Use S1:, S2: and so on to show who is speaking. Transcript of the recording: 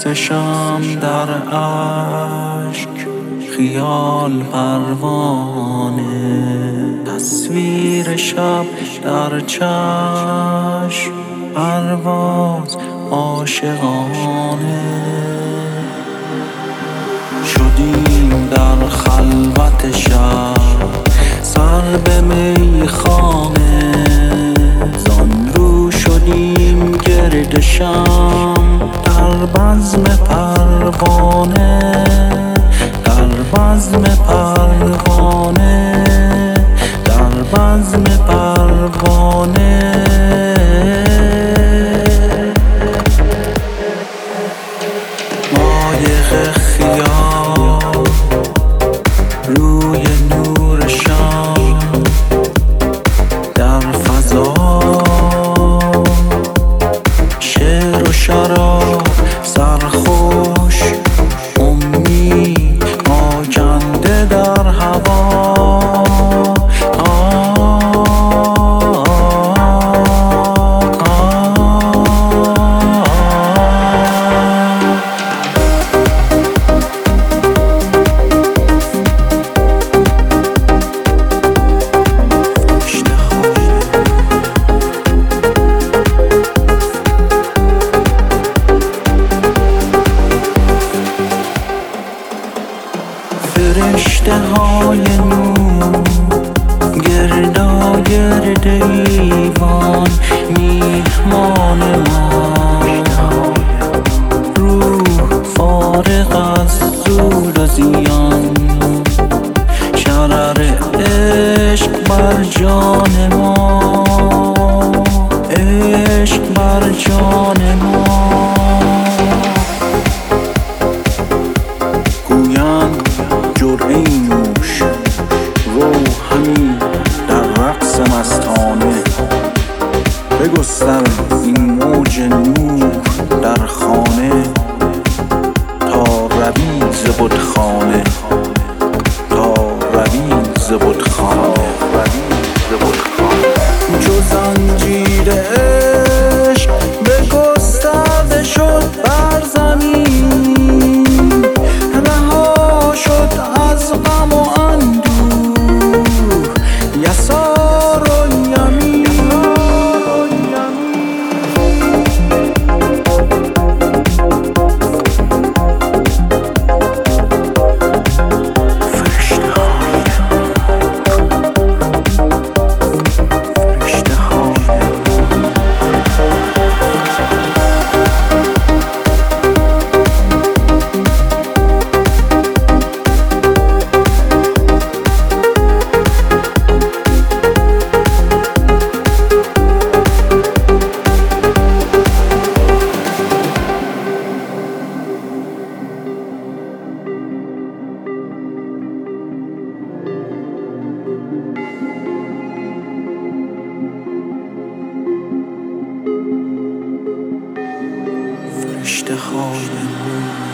S1: پرسشم در اشک، خیال پروانه، تصویر شب در چشم، پرواز عاشقانه. شدیم در خلوت شب سر به میخانه، زان رو شدیم گرد شم در بزم پروانه، در بزم پروانه، در بزم پروانه. مایه خیال روی نور شام در فضا، شعر و شراب سرخوش، امید آکنده در هوا. فرشته های نور گرداگرد ایوان، میهمان ما، روح فارغ از سود و زیان، شرر عشق بر جان ما، عشق بر جان ما. جرعه نوش رو همین در رقص مستانه، بگستر این موج نور در خانه، تا روی ز بتخانه، تا روی ز بتخانه. چو زنجیر عشق بگسترده شد بر زمین، شد از غم و اندوه یسار و یمین. فرشته های نور